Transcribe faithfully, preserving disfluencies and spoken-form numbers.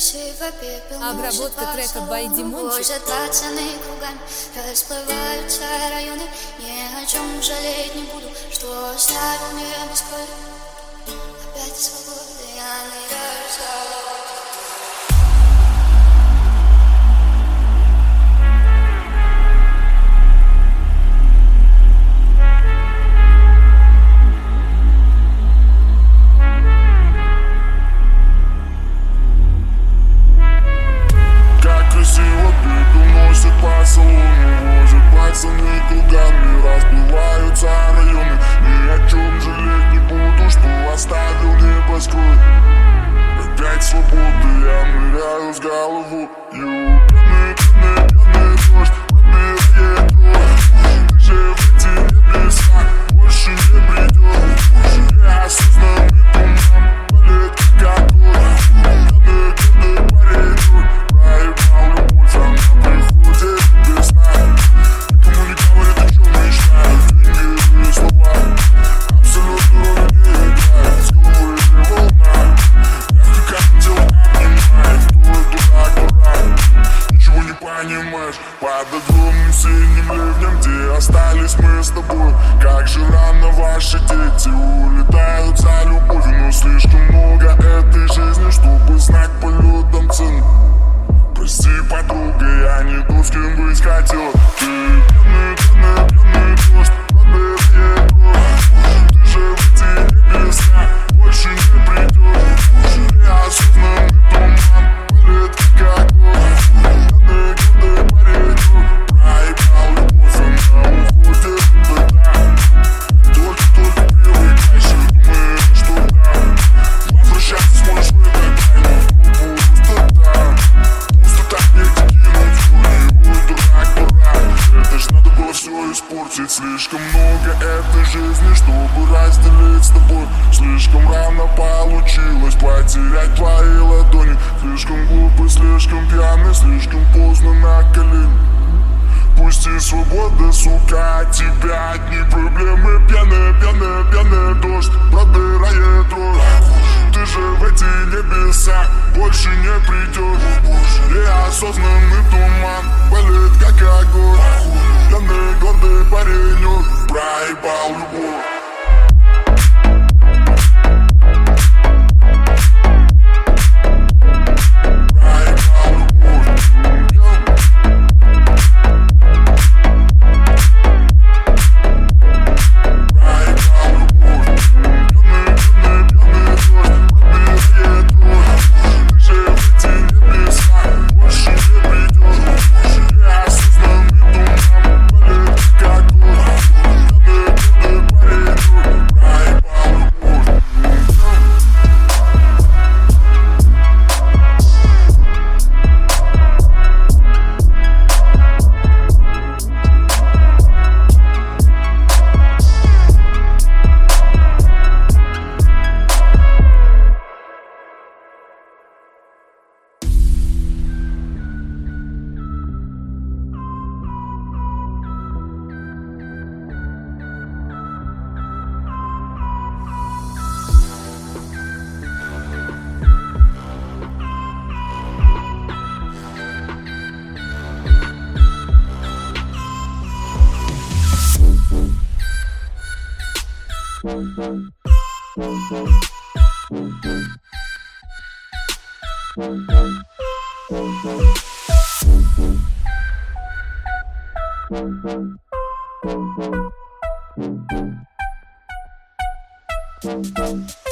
Обработка трека by Димончик. Расплываются районы, ни о чем жалеть не буду, что оставил мне Москвы. Опять свобода, я ныряю в голову. По салону возят пацаны кругами, расплываются районы. Ни о чем жалеть не буду, что оставил небоскреб. Опять свобода, я ныряю с головой. Пьяный, пьяный, пьяный дождь пробирает кровь. Ты же в эти небеса больше не придешь. Я осознанный туман, болит как огонь. Пьяный, пьяный парень, проебал любовь, она приходит. Под огромным синим ливнем, где остались мы с тобой. Как же рано ваши дети улетают за любовью. Но слишком много этой жизни, чтобы знать полетом цену. Прости, подруга, я не тот, с кем быть хотел. Ты пьяный, пьяный, пьяный дождь пробирает кровь. Ты же в эти небеса больше не придешь. Я осознанный туман, болит как огонь. Пьяный, пьяный парень, проебал любовь, она уходит туда. Только-только привыкаешь и думаешь, что да. Возвращаться сможешь в этот рай, но пусто там. Пусто так негде кинуть свой дурак, дурак. Это ж надо было все испортить. Слишком много этой жизни, чтобы разделить с тобой. Слишком рано получилось потерять твои ладони. Слишком глупый, слишком пьяный, слишком поздно на колени. Пусти свобода, сука, от тебя одни проблемы. Пьяный, пьяный, пьяный дождь пробирает кровь. Ты же в эти небеса больше не придешь. Я осознанный туман, болит как огонь. Пьяный, гордый паренек, проебал любовь. Thank you.